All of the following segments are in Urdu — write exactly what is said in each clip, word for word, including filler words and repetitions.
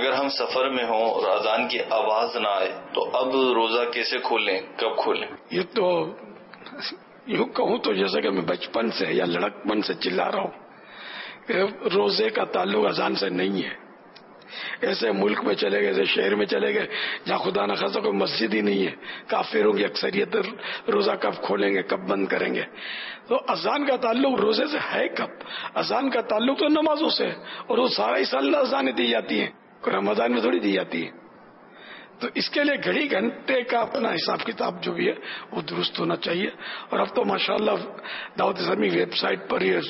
اگر ہم سفر میں ہوں اور اذان کی آواز نہ آئے تو اب روزہ کیسے کھولیں، کب کھولیں؟ یہ تو یوں کہوں تو جیسے کہ میں بچپن سے یا لڑکپن سے چلا رہا ہوں کہ روزے کا تعلق اذان سے نہیں ہے. ایسے ملک میں چلے گئے، ایسے شہر میں چلے گئے جہاں خدا نہ خاصا کوئی مسجد ہی نہیں ہے، کافروں کی اکثریت روزہ کب کھولیں گے، کب بند کریں گے. تو اذان کا تعلق روزے سے ہے کب؟ اذان کا تعلق تو نمازوں سے ہے، اور وہ سارا ہی سال اذانیں دی جاتی ہیں، کوئی رمضان میں تھوڑی دی جاتی ہے. تو اس کے لیے گھڑی گھنٹے کا اپنا حساب کتاب جو بھی ہے وہ درست ہونا چاہیے. اور اب تو ماشاءاللہ دعوت اسلامی ویب سائٹ پر ہی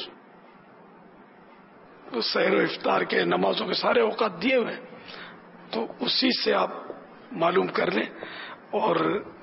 سحر و افطار کے، نمازوں کے سارے اوقات دیے ہوئے ہیں، تو اسی سے آپ معلوم کر لیں. اور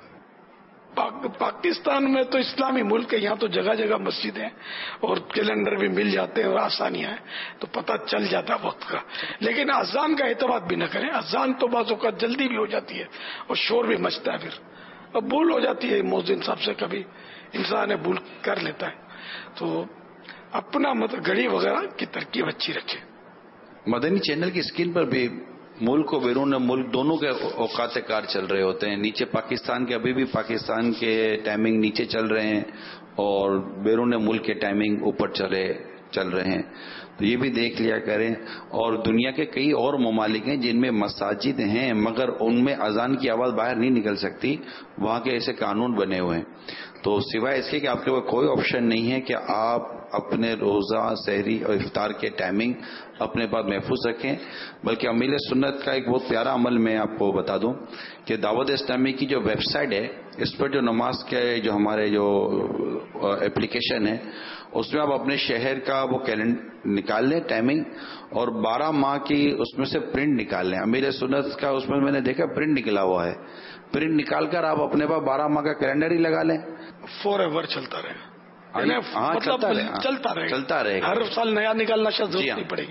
پاکستان میں تو اسلامی ملک ہے، یہاں تو جگہ جگہ مسجد ہیں اور کیلنڈر بھی مل جاتے ہیں اور آسانیاں ہیں، تو پتہ چل جاتا ہے وقت کا. لیکن اذان کا اعتماد بھی نہ کریں. اذان تو بعض اوقات جلدی بھی ہو جاتی ہے اور شور بھی مچتا ہے، پھر اب بھول ہو جاتی ہے مؤذن صاحب سے، کبھی انسان بھول کر لیتا ہے. تو اپنا مطلب گھڑی وغیرہ کی ترکیب اچھی رکھے. مدنی چینل کی اسکرین پر بھی ملک و بیرون ملک دونوں کے اوقات کار چل رہے ہوتے ہیں. نیچے پاکستان کے ابھی بھی پاکستان کے ٹائمنگ نیچے چل رہے ہیں اور بیرون ملک کے ٹائمنگ اوپر چلے چل رہے ہیں، تو یہ بھی دیکھ لیا کریں. اور دنیا کے کئی اور ممالک ہیں جن میں مساجد ہیں مگر ان میں اذان کی آواز باہر نہیں نکل سکتی، وہاں کے ایسے قانون بنے ہوئے ہیں. تو سوائے اس کے کہ آپ کے پاس کوئی آپشن نہیں ہے کہ آپ اپنے روزہ، سحری اور افطار کے ٹائمنگ اپنے پاس محفوظ رکھیں، بلکہ امیل سنت کا ایک بہت پیارا عمل میں آپ کو بتا دوں کہ دعوت اسلامی کی جو ویب سائٹ ہے، اس پر جو نماز کے جو ہمارے جو اپلیکیشن ہے، اس میں آپ اپنے شہر کا وہ کیلنڈر نکال لیں ٹائمنگ، اور بارہ ماہ کی اس میں سے پرنٹ نکال لیں. امیل سنت کا اس میں میں نے دیکھا پرنٹ نکلا ہوا ہے، پرنٹ نکال کر آپ اپنے پاس بارہ ماہ کا کیلنڈر ہی لگا لیں. فور ایور چلتا رہے گا، ہاں مطلب چلتا رہے چلتا رہے چلتا رہے ہر سال نیا نکالنا شاید ضرورت نہیں پڑے گی.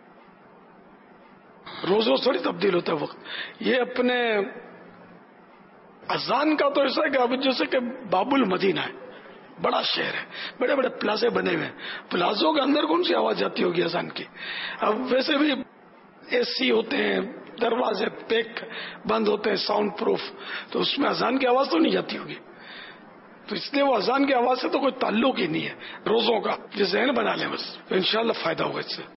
روز روز تھوڑی تبدیل ہوتا ہے وقت. یہ اپنے اذان کا تو ایسا ہے کہ اب جیسے کہ باب المدینہ ہے، بڑا شہر ہے، بڑے بڑے پلازے بنے ہوئے ہیں، پلازوں کے اندر کون سی آواز جاتی ہوگی اذان کی؟ اب ویسے بھی اے سی ہوتے ہیں، دروازے پیک بند ہوتے ہیں ساؤنڈ پروف، تو اس میں اذان کی آواز تو نہیں جاتی ہوگی. تو اس لیے وہ اذان کی آواز سے تو کوئی تعلق ہی نہیں ہے روزوں کا. یہ ذہن بنا لیں بس، انشاءاللہ فائدہ ہوگا اس سے.